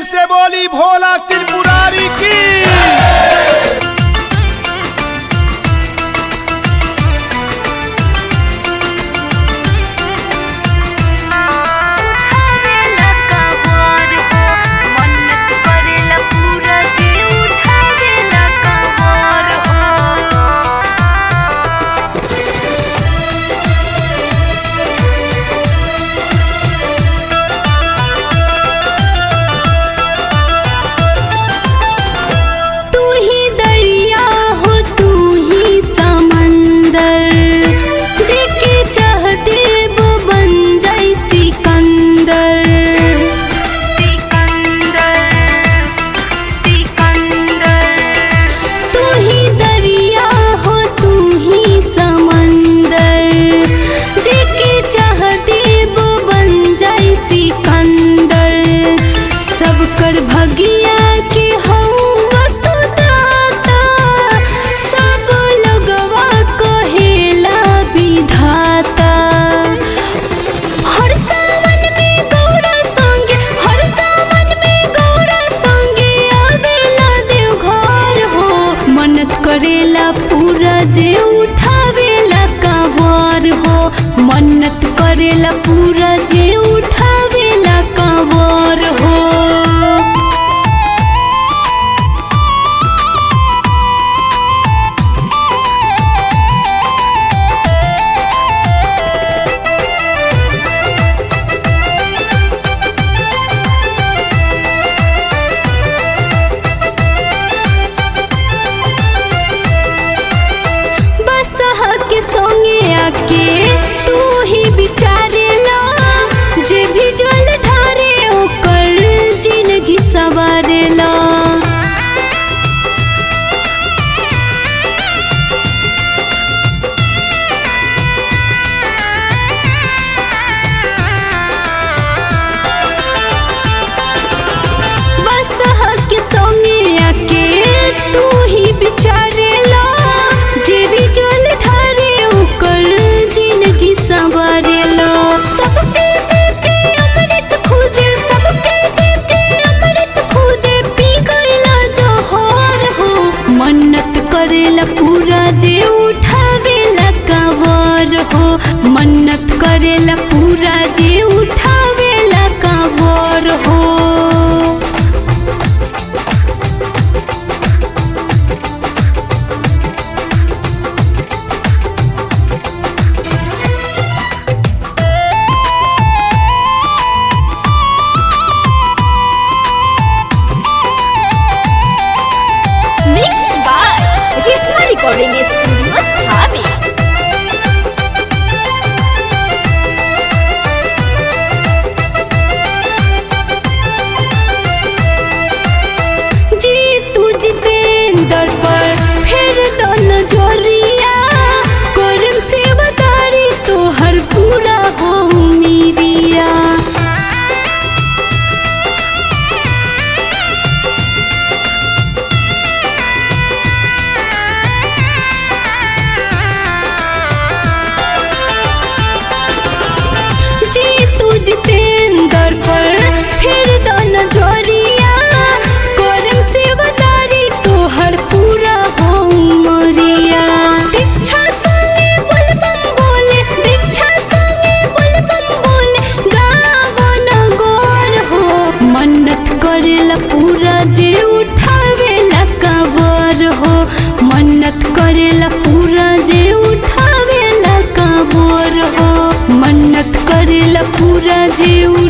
से बोली भोला त्रिपुरारी की। भगिया के हौवा तू दाता, सब लोगवा कहेला विधाता। हर सावन में गौरा संगे, हर सावन में गौरा संगे आवेला देवघर हो। मन्नत करेला पूरा जे उठावेला कांवर हो। मन्नत करेला पूरा जे उठावेला कांवर हो। के तू ही विचारेला, जे भी जल ढारे ओकर जिंदगी सवारेला। बस के संगे आके तू ही विचारेला, जे भी जल ढारे जिंदगी संवारेला। सबके देके अमृत खुदे, सबके देके अमृत खुदे पी गईला जहर हो। मन्नत करेला पूरा जे उठावेला कांवर हो। मन्नत करेला पूरा जे उठावेला कांवर हो। Recording studio Thawe. जी तू जितेंद्र पर फिर दो नजरिया, करम सेवदारी तो हर पूरा हो मीरिया। जितेंद्र पर फिर दो नजरिया, करम सेवदारी तोहर पूरा हो मरिया। दीक्षा संगे बोलबम बोले, दीक्षा संगे बोलबम बोले गावन गोर हो। मन्नत करेला पूरा जे उठावेला कांवर हो। मन्नत करेला पूरा जे उठावेला कांवर हो। मन्नत करेला पूरा जे